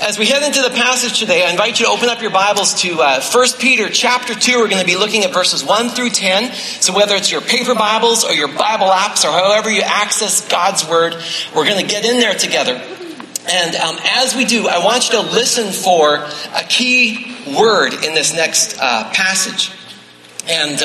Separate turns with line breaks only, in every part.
as we head into the passage today, I invite you to open up your Bibles to 1 Peter chapter 2. We're going to be looking at verses 1 through 10. So whether it's your paper Bibles or your Bible apps or however you access God's Word, we're going to get in there together. And as we do, I want you to listen for a key word in this next passage. And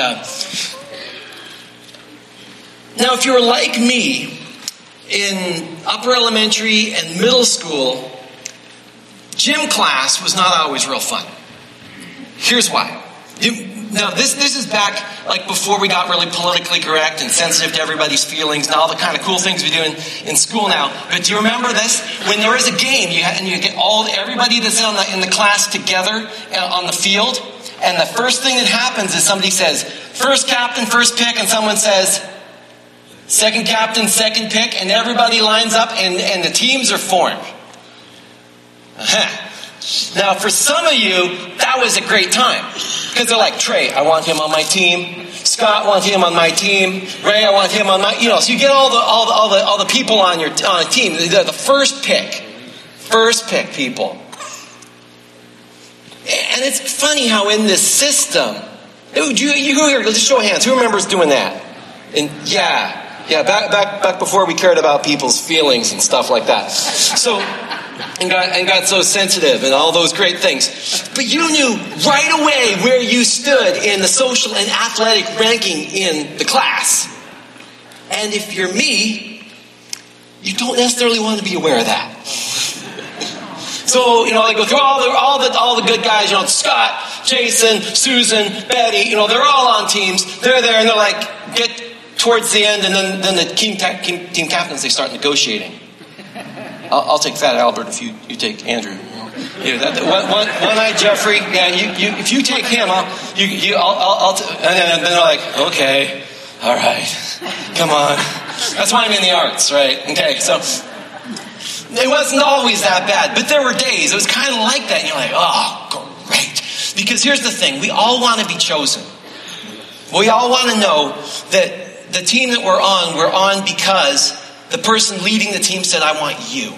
now if you're like me, in upper elementary and middle school, gym class was not always real fun. Here's why. Now, this is back like before we got really politically correct and sensitive to everybody's feelings and all the kind of cool things we do in school now. But do you remember this? When there is a game, and you get everybody that's in the class together on the field, and the first thing that happens is somebody says, first captain, first pick, and someone says, second captain, second pick, and everybody lines up and the teams are formed. Now, for some of you, that was a great time. Because they're like, Trey, I want him on my team. Scott, I want him on my team. Ray, I want him on my... so you get all the people on your team. The first pick. First pick people. And it's funny how in this system... You go here, just show of hands. Who remembers doing that? And yeah, back before we cared about people's feelings and stuff like that. So... And got so sensitive and all those great things. But you knew right away where you stood in the social and athletic ranking in the class. And if you're me, you don't necessarily want to be aware of that. So, they go through all the good guys, Scott, Jason, Susan, Betty, they're all on teams. They're there and they're like, get towards the end, and then the team captains, they start negotiating. I'll take Fat Albert if you take Andrew. One-eyed Jeffrey. Yeah, you if you take him, I'll and then they're like, okay, all right, come on. That's why I'm in the arts, right? Okay, so it wasn't always that bad, but there were days it was kind of like that. And you're like, oh, great, because here's the thing: we all want to be chosen. We all want to know that the team that we're on because the person leading the team said, I want you.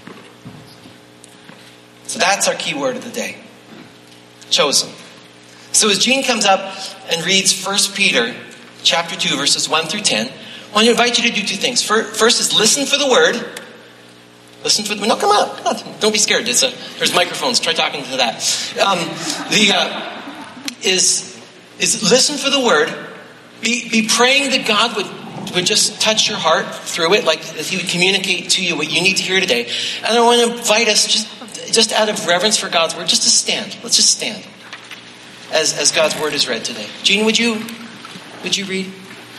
So that's our key word of the day. Chosen. So as Gene comes up and reads 1 Peter chapter 2, verses 1 through 10, I want to invite you to do two things. First is listen for the word. Listen for the... No, come on. Don't be scared. There's microphones. Try talking to that. Is listen for the word. Be praying that God would just touch your heart through it, like that he would communicate to you what you need to hear today. And I want to invite us, just out of reverence for God's word, just to stand. Let's just stand as God's word is read today. Gene, would you read?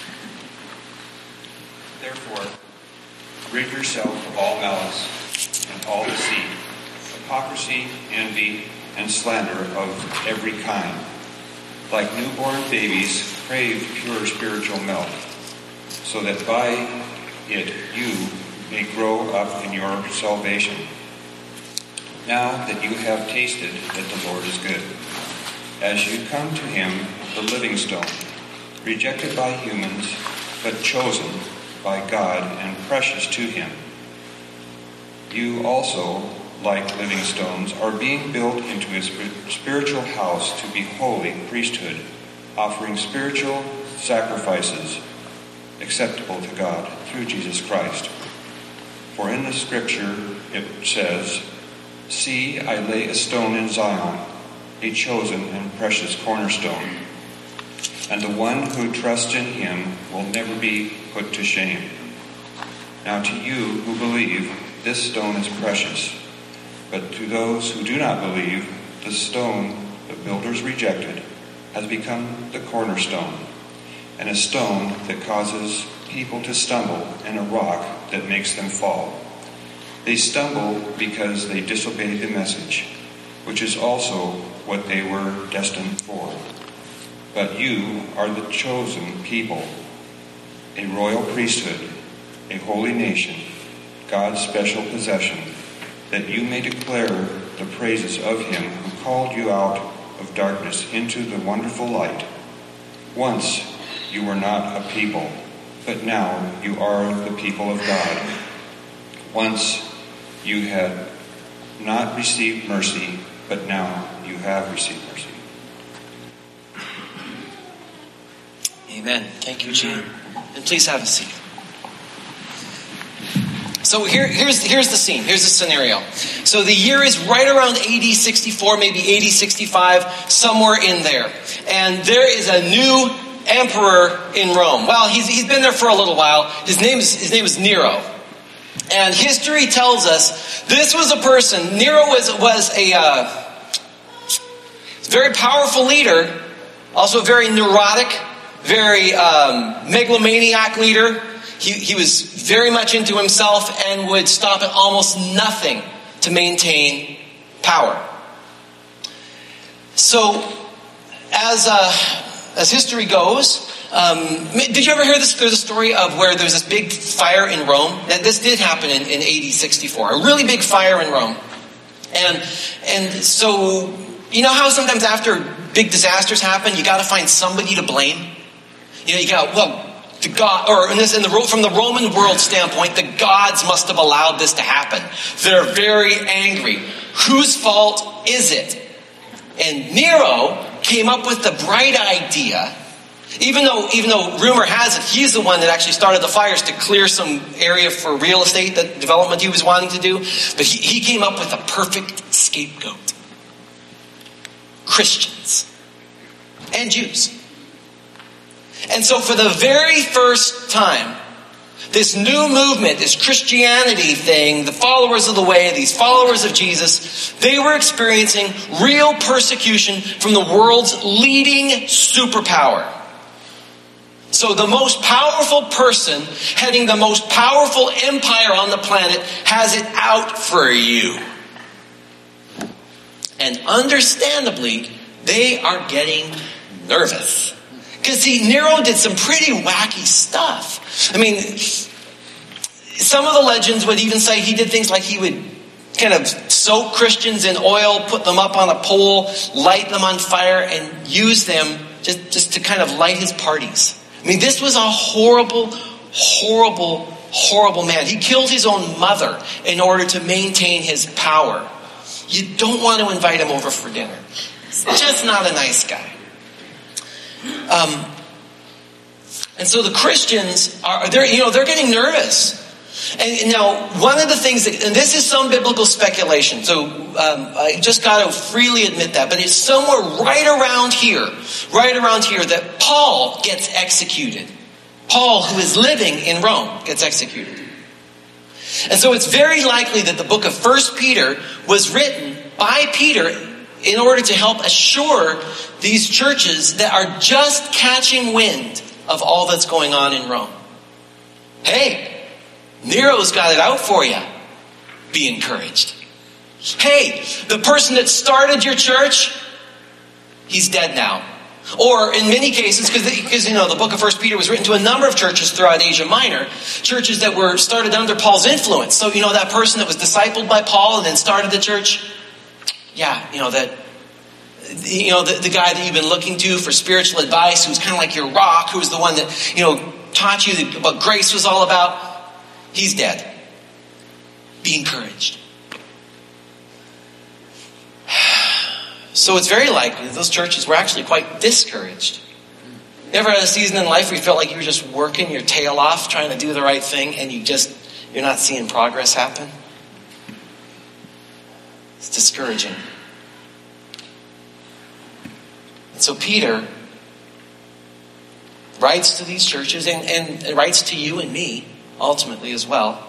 Therefore, rid yourself of all malice and all deceit, hypocrisy, envy, and slander of every kind. Like newborn babies, crave pure spiritual milk, so that by it you may grow up in your salvation. Now that you have tasted that the Lord is good, as you come to him, the living stone, rejected by humans, but chosen by God and precious to him. You also, like living stones, are being built into a spiritual house to be holy priesthood, offering spiritual sacrifices acceptable to God through Jesus Christ. For in the scripture it says, see, I lay a stone in Zion, a chosen and precious cornerstone, and the one who trusts in him will never be put to shame. Now to you who believe, this stone is precious, but to those who do not believe, the stone the builders rejected has become the cornerstone, and a stone that causes people to stumble, and a rock that makes them fall. They stumble because they disobeyed the message, which is also what they were destined for. But you are the chosen people, a royal priesthood, a holy nation, God's special possession, that you may declare the praises of him who called you out of darkness into the wonderful light. Once you were not a people, but now you are the people of God. Once you had not received mercy, but now you have received mercy.
Amen. Thank you, Gene. And please have a seat. So here's the scene. Here's the scenario. So the year is right around AD 64, maybe AD 65, somewhere in there. And there is a new emperor in Rome. Well, he's been there for a little while. His name is Nero. And history tells us this was a person. Nero was a very powerful leader, also a very neurotic, very megalomaniac leader. He was very much into himself and would stop at almost nothing to maintain power. So, as history goes, did you ever hear this? There's a story of where there's this big fire in Rome. This did happen in AD 64. A really big fire in Rome. And so, you know how sometimes after big disasters happen, you got to find somebody to blame? You know, you got, the God, from the Roman world standpoint, the gods must have allowed this to happen. They're very angry. Whose fault is it? And Nero came up with the bright idea, even though rumor has it he's the one that actually started the fires to clear some area for real estate, that development he was wanting to do. But he came up with a perfect scapegoat. Christians and Jews. And so for the very first time, this new movement, this Christianity thing, the followers of the way, these followers of Jesus, they were experiencing real persecution from the world's leading superpower. So the most powerful person heading the most powerful empire on the planet has it out for you. And understandably, they are getting nervous. Because, see, Nero did some pretty wacky stuff. I mean, some of the legends would even say he did things like he would kind of soak Christians in oil, put them up on a pole, light them on fire, and use them just to kind of light his parties. I mean, this was a horrible, horrible, horrible man. He killed his own mother in order to maintain his power. You don't want to invite him over for dinner. He's just not a nice guy. And so the Christians they're getting nervous. And now, one of the things and this is some biblical speculation, so I just got to freely admit that, but it's somewhere right around here that Paul gets executed. Paul, who is living in Rome, gets executed. And so it's very likely that the book of 1 Peter was written by Peter in order to help assure these churches that are just catching wind of all that's going on in Rome. Hey, Nero's got it out for you. Be encouraged. Hey, the person that started your church, he's dead now. Or in many cases, because the book of 1 Peter was written to a number of churches throughout Asia Minor, churches that were started under Paul's influence. So that person that was discipled by Paul and then started the church, the guy that you've been looking to for spiritual advice, who's kind of like your rock, who's the one that taught you what grace was all about, he's dead. Be encouraged. So it's very likely that those churches were actually quite discouraged. You ever had a season in life where you felt like you were just working your tail off, trying to do the right thing, and you're not seeing progress happen? It's discouraging. And so Peter writes to these churches and writes to you and me, ultimately as well,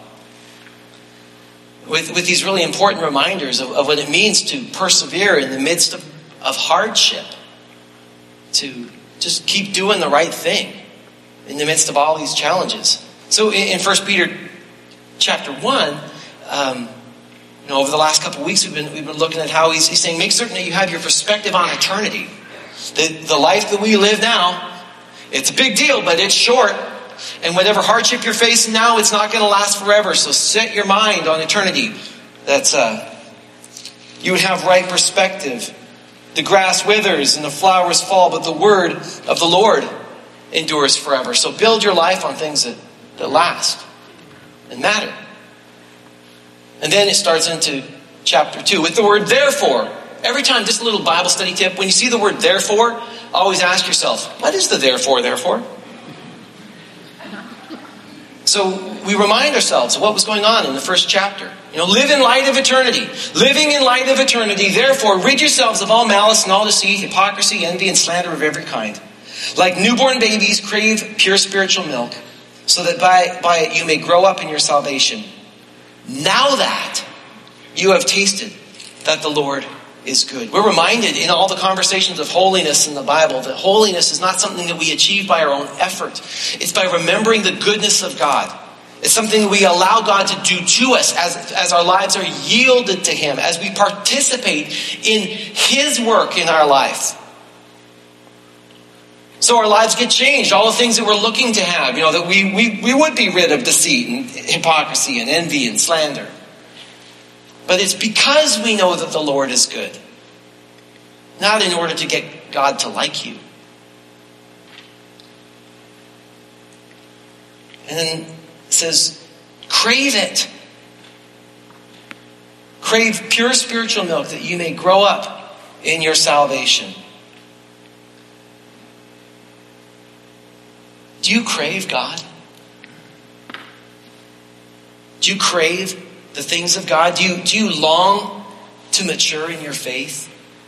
with these really important reminders of what it means to persevere in the midst of hardship, to just keep doing the right thing in the midst of all these challenges. So in 1 Peter chapter 1, over the last couple of weeks we've been looking at how he's saying, make certain that you have your perspective on eternity. The life that we live now, it's a big deal, but it's short. And whatever hardship you're facing now, it's not going to last forever. So set your mind on eternity. That's you would have right perspective. The grass withers and the flowers fall, but the word of the Lord endures forever. So build your life on things that last and matter. And then it starts into chapter 2 with the word therefore. Every time, just a little Bible study tip, when you see the word therefore, always ask yourself, what is the therefore? So we remind ourselves of what was going on in the first chapter. Live in light of eternity. Living in light of eternity, therefore, rid yourselves of all malice and all deceit, hypocrisy, envy, and slander of every kind. Like newborn babies, crave pure spiritual milk, so that by it you may grow up in your salvation. Now that you have tasted that the Lord is good. We're reminded in all the conversations of holiness in the Bible that holiness is not something that we achieve by our own effort. It's by remembering the goodness of God. It's something we allow God to do to us as our lives are yielded to Him, as we participate in His work in our life. So our lives get changed. All the things that we're looking to have, that we would be rid of deceit and hypocrisy and envy and slander. But it's because we know that the Lord is good. Not in order to get God to like you. And then it says, crave it. Crave pure spiritual milk that you may grow up in your salvation. Do you crave God? Do you crave the things of God? Do you long to mature in your faith?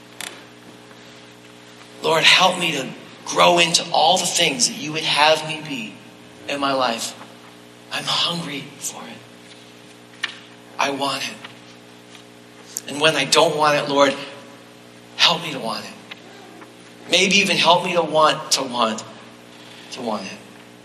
Lord, help me to grow into all the things that you would have me be in my life. I'm hungry for it. I want it. And when I don't want it, Lord, help me to want it. Maybe even help me to want it.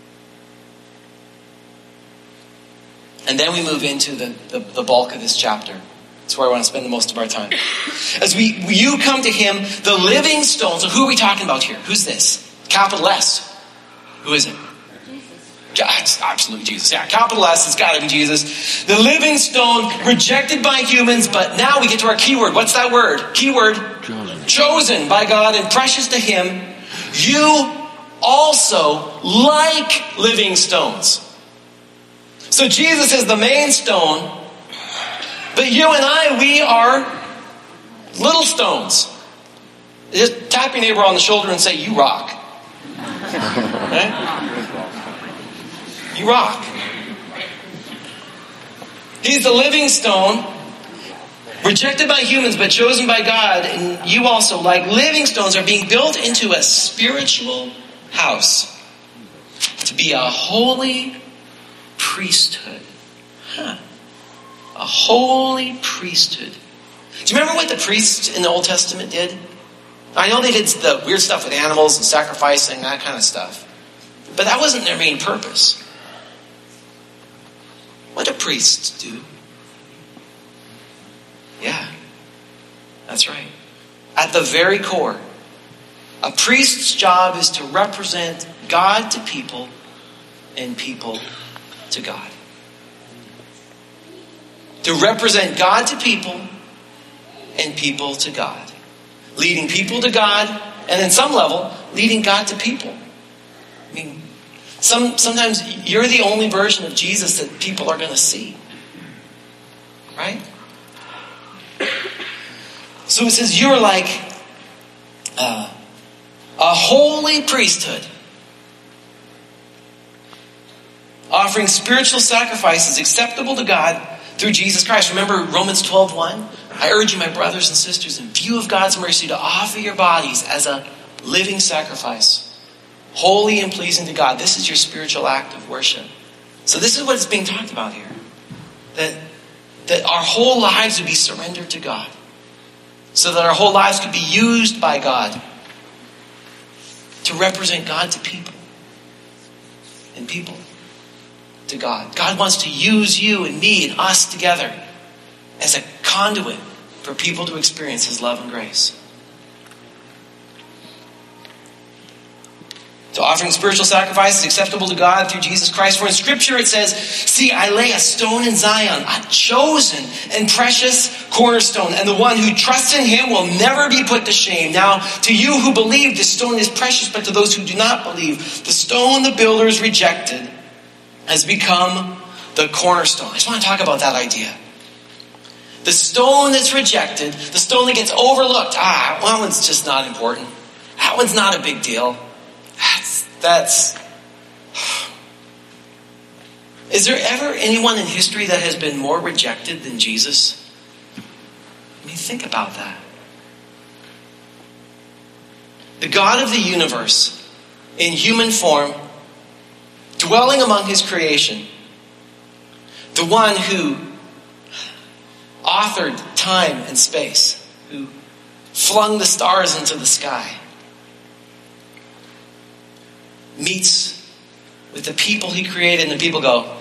And then we move into the bulk of this chapter. That's where I want to spend the most of our time. As you come to Him, the living stone. So who are we talking about here? Who's this? Capital S. Who is it? It's absolutely Jesus. Yeah, capital S, it's got to be Jesus. The living stone, rejected by humans, but now we get to our keyword. What's that word? Keyword. Chosen by God and precious to Him. You also like living stones. So Jesus is the main stone, but you and I, we are little stones. Just tap your neighbor on the shoulder and say, you rock. Right? You rock. He's the living stone, rejected by humans but chosen by God. And you also, like living stones, are being built into a spiritual house to be a holy priesthood. A holy priesthood. Do you remember what the priests in the Old Testament did? I know they did the weird stuff with animals and sacrificing, that kind of stuff. But that wasn't their main purpose. What do priests do? Yeah, that's right. At the very core, a priest's job is to represent God to people and people to God. To represent God to people and people to God. Leading people to God, and in some level, leading God to people. I mean, sometimes you're the only version of Jesus that people are going to see. Right? So it says you're like a holy priesthood, offering spiritual sacrifices acceptable to God through Jesus Christ. Remember Romans 12:1? I urge you, my brothers and sisters, in view of God's mercy, to offer your bodies as a living sacrifice, holy and pleasing to God. This is your spiritual act of worship. So this is what is being talked about here. That our whole lives would be surrendered to God. So that our whole lives could be used by God to represent God to people. And people to God. God wants to use you and me and us together as a conduit for people to experience His love and grace. So offering spiritual sacrifices acceptable to God through Jesus Christ. For in Scripture it says, see, I lay a stone in Zion, a chosen and precious cornerstone, and the one who trusts in Him will never be put to shame. Now, to you who believe, this stone is precious, but to those who do not believe, the stone the builders rejected has become the cornerstone. I just want to talk about that idea. The stone that's rejected, the stone that gets overlooked. That one's just not important. That one's not a big deal. That's. Is there ever anyone in history that has been more rejected than Jesus? I mean, think about that. The God of the universe, in human form, dwelling among his creation, the one who authored time and space, who flung the stars into the sky, meets with the people he created, and the people go,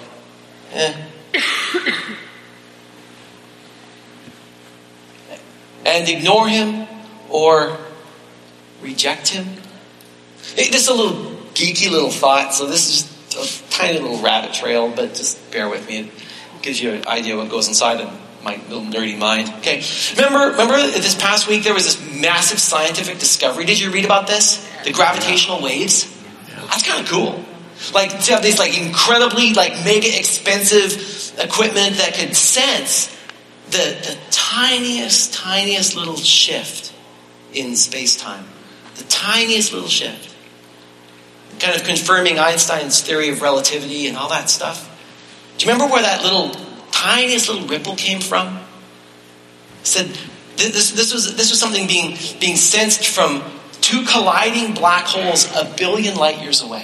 and ignore him or reject him. This is a little geeky little thought, so this is just a tiny little rabbit trail, but just bear with me. It gives you an idea what goes inside of my little nerdy mind. Okay, remember this past week there was this massive scientific discovery. Did you read about this? The gravitational waves? That's kind of cool. Like to have these incredibly mega expensive equipment that could sense the tiniest little shift in space-time. The tiniest little shift. Kind of confirming Einstein's theory of relativity and all that stuff. Do you remember where that tiniest little ripple came from? It said this was something being sensed from two colliding black holes 1 billion light years away.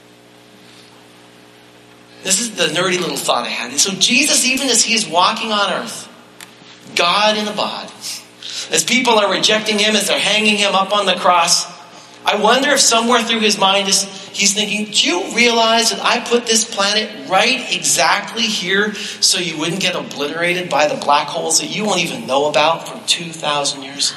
This is the nerdy little thought I had. And so Jesus, even as he is walking on earth, God in a bod, as people are rejecting him, as they're hanging him up on the cross, I wonder if somewhere through his mind he's thinking, do you realize that I put this planet right exactly here so you wouldn't get obliterated by the black holes that you won't even know about for 2,000 years?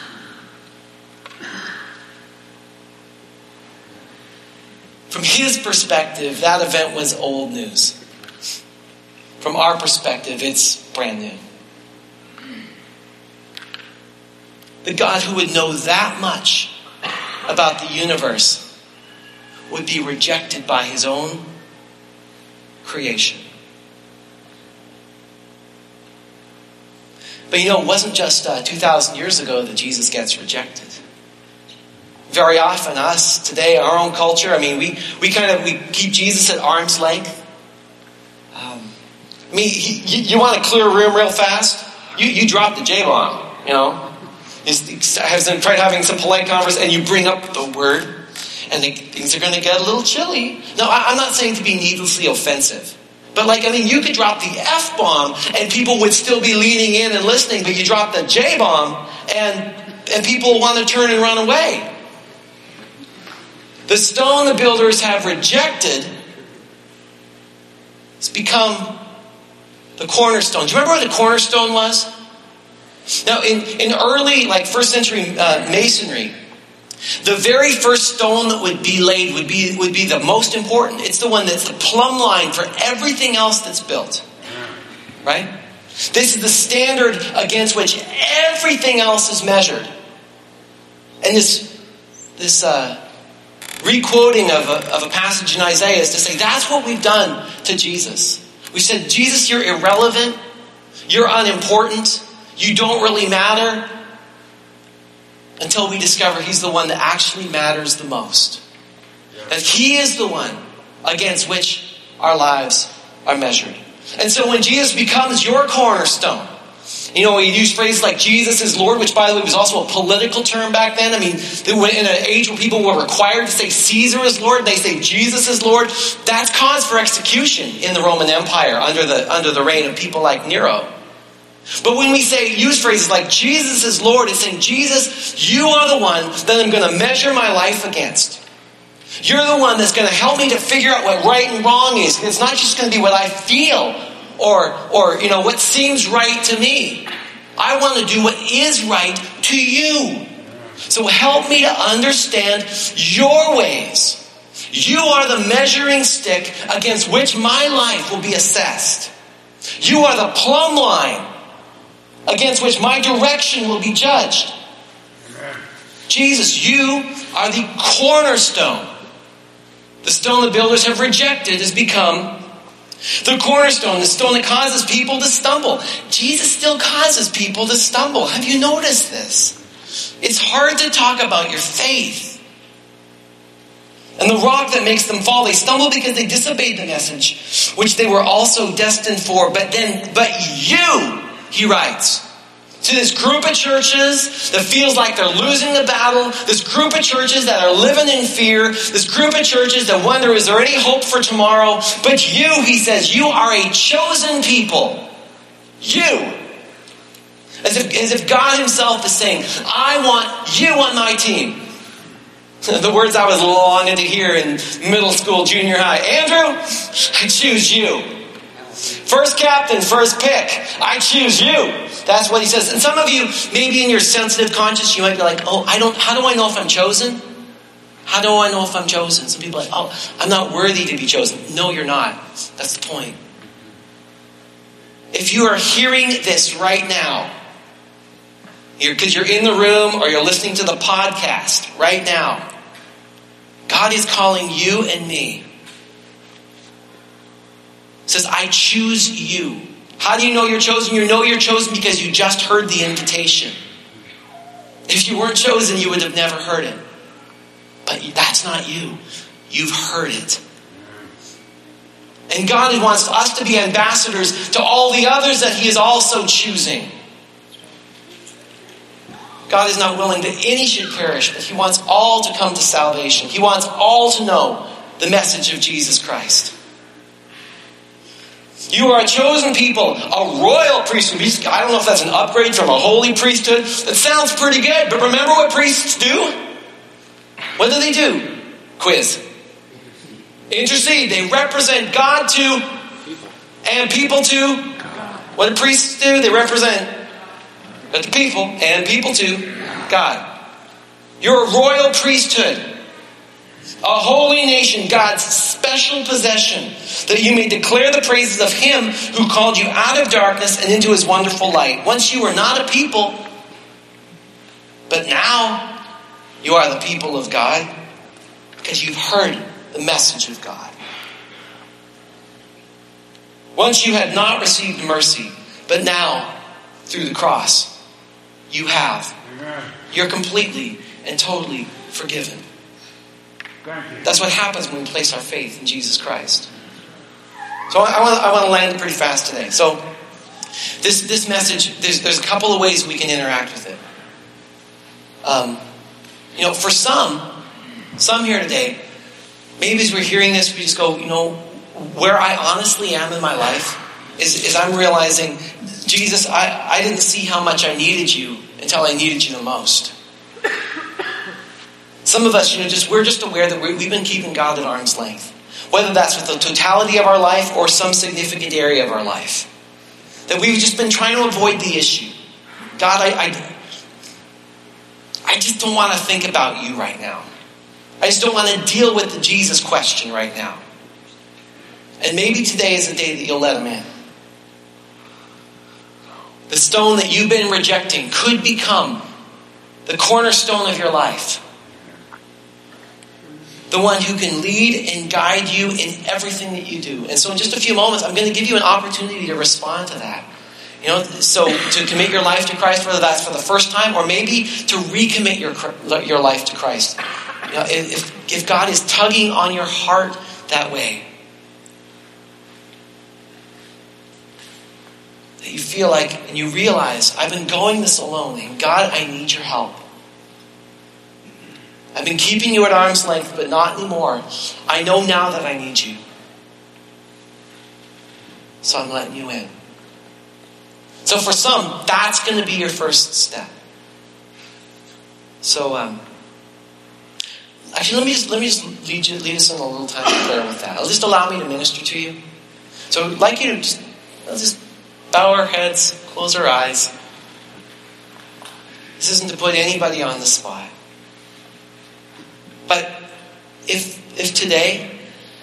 From his perspective, that event was old news. From our perspective, it's brand new. The God who would know that much about the universe would be rejected by his own creation. But it wasn't just 2,000 years ago that Jesus gets rejected. Very often, us today, our own culture, we keep Jesus at arm's length. You want to clear a room real fast? You drop the J-bomb, Has them tried having some polite conversation, and you bring up the word, and things are going to get a little chilly. No, I'm not saying to be needlessly offensive. But you could drop the F-bomb, and people would still be leaning in and listening, but you drop the J-bomb, and people want to turn and run away. The stone the builders have rejected has become the cornerstone. Do you remember where the cornerstone was? Now, in early, first century masonry, the very first stone that would be laid would be the most important. It's the one that's the plumb line for everything else that's built. Right? This is the standard against which everything else is measured. And this re-quoting of a passage in Isaiah is to say, that's what we've done to Jesus. We said, Jesus, you're irrelevant. You're unimportant. You don't really matter. Until we discover he's the one that actually matters the most. That he is the one against which our lives are measured. And so when Jesus becomes your cornerstone, we use phrases like Jesus is Lord, which by the way was also a political term back then. In an age where people were required to say Caesar is Lord, they say Jesus is Lord. That's cause for execution in the Roman Empire under the reign of people like Nero. But when we use phrases like Jesus is Lord, it's saying, Jesus, you are the one that I'm going to measure my life against. You're the one that's going to help me to figure out what right and wrong is. It's not just going to be what I feel or what seems right to me. I want to do what is right to you. So help me to understand your ways. You are the measuring stick against which my life will be assessed. You are the plumb line against which my direction will be judged. Jesus, you are the cornerstone. The stone the builders have rejected has become The cornerstone, the stone that causes people to stumble. Jesus still causes people to stumble. Have you noticed this? It's hard to talk about your faith. And the rock that makes them fall, they stumble because they disobeyed the message, which they were also destined for. But you, he writes, to this group of churches that feels like they're losing the battle, this group of churches that are living in fear, this group of churches that wonder, is there any hope for tomorrow? But you, he says, you are a chosen people. You. As if God himself is saying, I want you on my team. The words I was longing to hear in middle school, junior high. Andrew, I choose you. First captain, first pick. I choose you. That's what he says. And some of you, maybe in your sensitive conscience, you might be like, how do I know if I'm chosen? How do I know if I'm chosen? Some people are like, I'm not worthy to be chosen. No, you're not. That's the point. If you are hearing this right now, because you're in the room or you're listening to the podcast right now, God is calling you and me. He says, I choose you. How do you know you're chosen? You know you're chosen because you just heard the invitation. If you weren't chosen, you would have never heard it. But that's not you. You've heard it. And God wants us to be ambassadors to all the others that he is also choosing. God is not willing that any should perish, but he wants all to come to salvation. He wants all to know the message of Jesus Christ. You are a chosen people, a royal priesthood. I don't know if that's an upgrade from a holy priesthood. That sounds pretty good, but remember what priests do? What do? Quiz. Intercede. They represent God to and people to. What do priests do? They represent the people and people to God. You're a royal priesthood, a holy nation, God's special possession, that you may declare the praises of him who called you out of darkness and into his wonderful light. Once you were not a people, but now you are the people of God because you've heard the message of God. Once you had not received mercy, but now through the cross, you have. You're completely and totally forgiven. That's what happens when we place our faith in Jesus Christ. So I want to land pretty fast today. So this message, there's a couple of ways we can interact with it. For some here today, maybe as we're hearing this, we just go, where I honestly am in my life is I'm realizing, Jesus, I didn't see how much I needed you until I needed you the most. Some of us, we're just aware that we've been keeping God at arm's length. Whether that's with the totality of our life or some significant area of our life. That we've just been trying to avoid the issue. God, I just don't want to think about you right now. I just don't want to deal with the Jesus question right now. And maybe today is the day that you'll let him in. The stone that you've been rejecting could become the cornerstone of your life. The one who can lead and guide you in everything that you do. And so in just a few moments, I'm going to give you an opportunity to respond to that. So to commit your life to Christ, whether that's for the first time or maybe to recommit your life to Christ. If God is tugging on your heart that way, that you feel like and you realize, I've been going this alone, and God, I need your help. I've been keeping you at arm's length, but not anymore. I know now that I need you. So I'm letting you in. So for some, that's going to be your first step. So, actually, let me just lead us in a little time of prayer with that. I'll just allow me to minister to you. So I'd like you to just bow our heads, close our eyes. This isn't to put anybody on the spot. But if today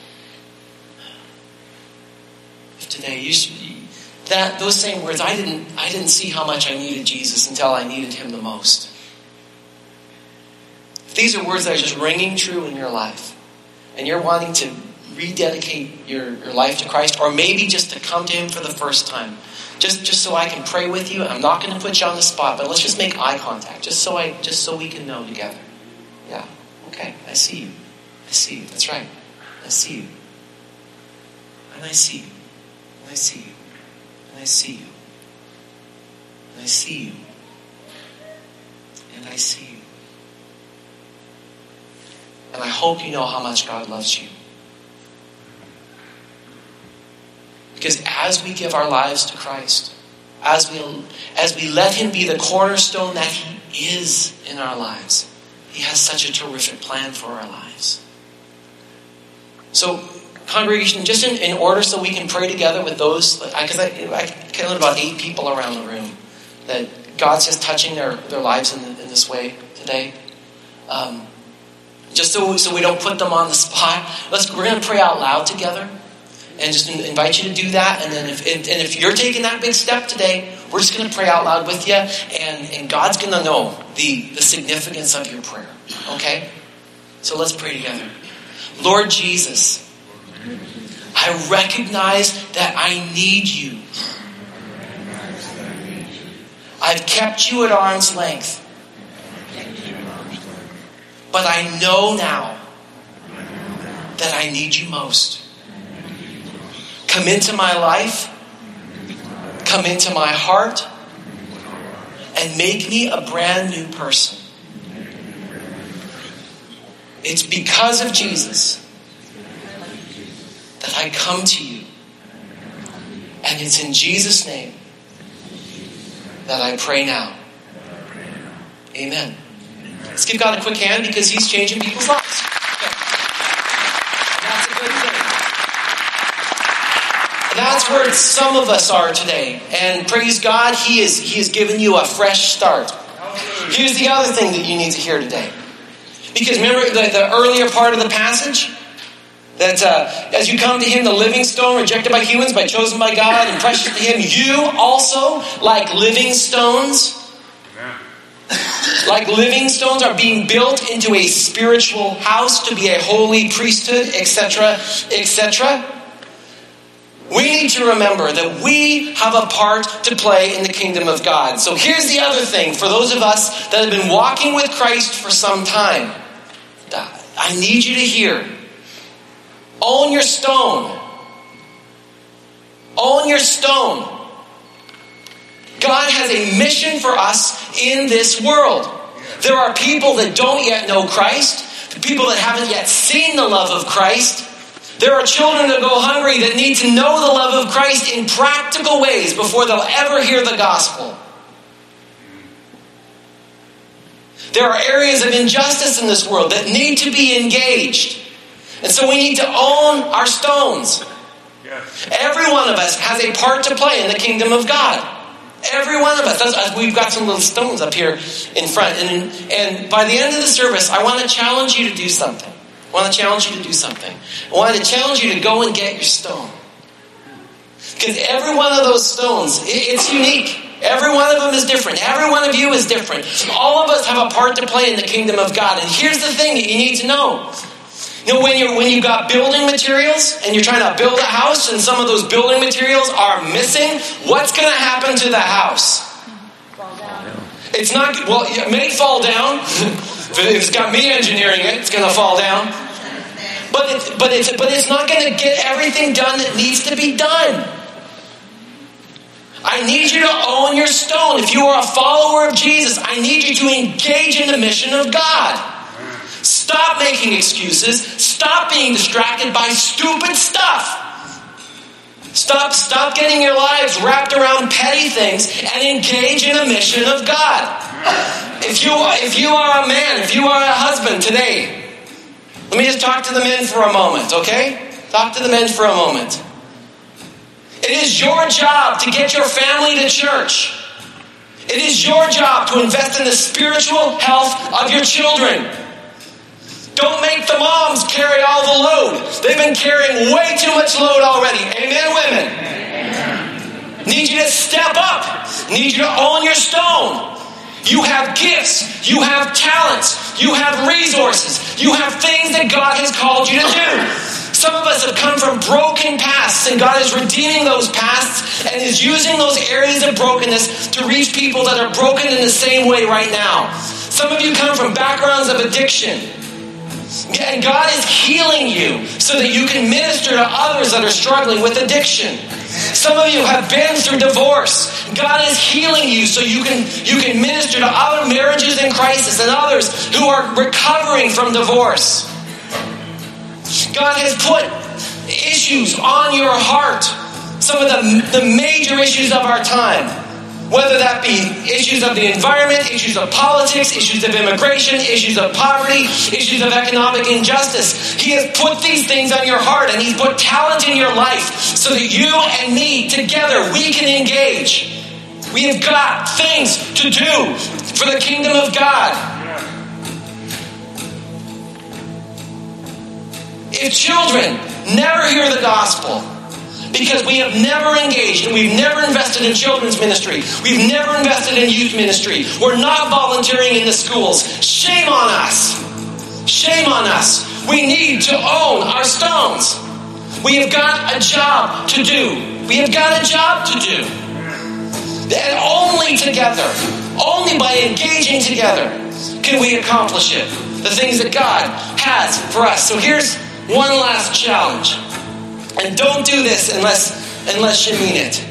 those same words, I didn't see how much I needed Jesus until I needed him the most. If these are words that are just ringing true in your life, and you're wanting to rededicate your life to Christ, or maybe just to come to him for the first time. Just so I can pray with you. I'm not going to put you on the spot, but let's just make eye contact, just so we can know together. Yeah. Okay. I see you. I see you. That's right. I see you. And I see you. And I see you. And I see you. And I see you. And I see you. And I hope you know how much God loves you. Because as we give our lives to Christ, as we let him be the cornerstone that he is in our lives, he has such a terrific plan for our lives. So, congregation, just in order so we can pray together with those, because I count about 8 people around the room that God's just touching their lives in this way today. Just so we don't put them on the spot, we're going to pray out loud together. And just invite you to do that. And then if you're taking that big step today, we're just going to pray out loud with you. And God's going to know the significance of your prayer. Okay? So let's pray together. Lord Jesus, I recognize that I need you. I've kept you at arm's length. But I know now that I need you most. Come into my life, come into my heart, and make me a brand new person. It's because of Jesus that I come to you. And it's in Jesus' name that I pray now. Amen. Let's give God a quick hand because he's changing people's lives. Okay. That's a good thing. That's where some of us are today. And praise God, He has given you a fresh start. Here's the other thing that you need to hear today. Because remember the earlier part of the passage? That as you come to Him, the living stone, rejected by humans, but chosen by God and precious to Him, you also, like living stones, are being built into a spiritual house to be a holy priesthood, etc., etc. We need to remember that we have a part to play in the kingdom of God. So here's the other thing for those of us that have been walking with Christ for some time. I need you to hear. Own your stone. Own your stone. God has a mission for us in this world. There are people that don't yet know Christ. People that haven't yet seen the love of Christ. There are children that go hungry that need to know the love of Christ in practical ways before they'll ever hear the gospel. There are areas of injustice in this world that need to be engaged. And so we need to own our stones. Every one of us has a part to play in the kingdom of God. Every one of us. We've got some little stones up here in front. And by the end of the service, I want to challenge you to do something. I want to challenge you to do something. I want to challenge you to go and get your stone. Because every one of those stones, it's unique. Every one of them is different. Every one of you is different. All of us have a part to play in the kingdom of God. And here's the thing that you need to know. You know, when you've got building materials and you're trying to build a house and some of those building materials are missing, what's going to happen to the house? Fall down. It's not, well, it may fall down. If it's got me engineering it, it's going to fall down. But it's not going to get everything done that needs to be done. I need you to own your stone. If you are a follower of Jesus, I need you to engage in the mission of God. Stop making excuses. Stop being distracted by stupid stuff. Stop getting your lives wrapped around petty things and engage in the mission of God. If you are a man, if you are a husband today, let me just talk to the men for a moment, okay? Talk to the men for a moment. It is your job to get your family to church. It is your job to invest in the spiritual health of your children. Don't make the moms carry all the load. They've been carrying way too much load already. Amen, women? Amen. Need you to step up. Need you to own your stone. You have gifts. You have talents. You have resources. You have things that God has called you to do. Some of us have come from broken pasts, and God is redeeming those pasts and is using those areas of brokenness to reach people that are broken in the same way right now. Some of you come from backgrounds of addiction, and God is healing you so that you can minister to others that are struggling with addiction. Some of you have been through divorce. God is healing you so you can minister to other marriages in crisis and others who are recovering from divorce. God has put issues on your heart, some of the major issues of our time, whether that be issues of the environment, issues of politics, issues of immigration, issues of poverty, issues of economic injustice. He has put these things on your heart, and He's put talent in your life so that you and me together, we can engage. We have got things to do for the kingdom of God. If children never hear the gospel because we have never engaged and we've never invested in children's ministry, we've never invested in youth ministry, we're not volunteering in the schools, shame on us. Shame on us. We need to own our stones. We have got a job to do. We have got a job to do. And only together, only by engaging together, can we accomplish it. The things that God has for us. So here's one last challenge. And don't do this unless you mean it.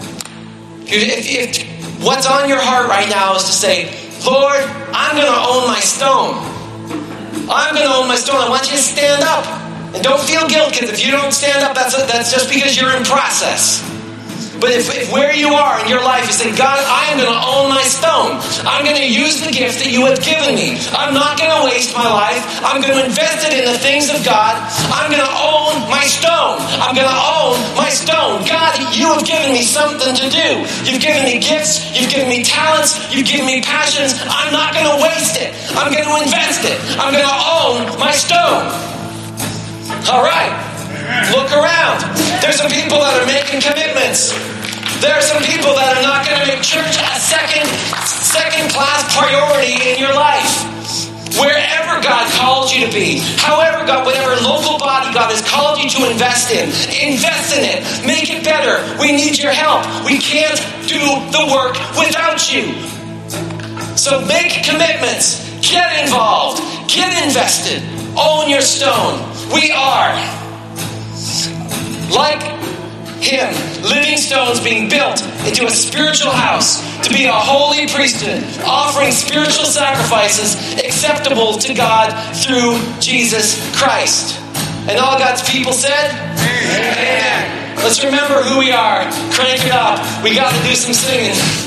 If what's on your heart right now is to say, Lord, I'm going to own my stone. I'm going to own my stone. I want you to stand up. And don't feel guilt, because if you don't stand up, that's just because you're in process. But if where you are in your life, you say, God, I am going to own my stone. I'm going to use the gift that you have given me. I'm not going to waste my life. I'm going to invest it in the things of God. I'm going to own my stone. I'm going to own my stone. God, you have given me something to do. You've given me gifts. You've given me talents. You've given me passions. I'm not going to waste it. I'm going to invest it. I'm going to own my stone. All right. Look around. There's some people that are making commitments. There are some people that are not going to make church a second-class priority in your life. Wherever God called you to be, however God, whatever local body God has called you to invest in it. Make it better. We need your help. We can't do the work without you. So make commitments. Get involved. Get invested. Own your stone. We are like Him, living stones being built into a spiritual house to be a holy priesthood, offering spiritual sacrifices acceptable to God through Jesus Christ. And all God's people said, Amen. Let's remember who we are. Crank it up. We got to do some singing.